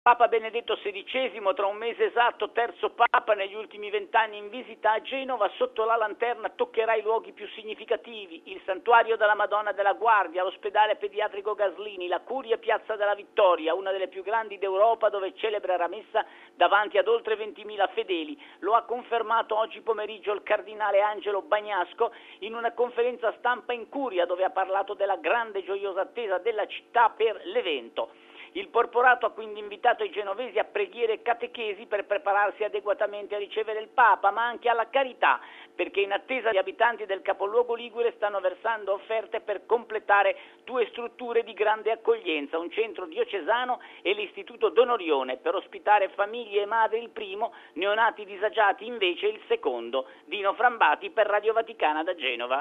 Papa Benedetto XVI, tra un mese esatto, terzo Papa negli ultimi 20 anni in visita a Genova, sotto la lanterna toccherà i luoghi più significativi, il santuario della Madonna della Guardia, l'ospedale pediatrico Gaslini, la Curia Piazza della Vittoria, una delle più grandi d'Europa dove celebrerà messa davanti ad oltre 20.000 fedeli. Lo ha confermato oggi pomeriggio il cardinale Angelo Bagnasco in una conferenza stampa in Curia dove ha parlato della grande e gioiosa attesa della città per l'evento. Il porporato ha quindi invitato i genovesi a preghiere e catechesi per prepararsi adeguatamente a ricevere il Papa, ma anche alla carità, perché in attesa gli abitanti del capoluogo ligure stanno versando offerte per completare 2 strutture di grande accoglienza, un centro diocesano e l'istituto Donorione, per ospitare famiglie e madri il primo, neonati disagiati invece il secondo. Dino Frambati per Radio Vaticana da Genova.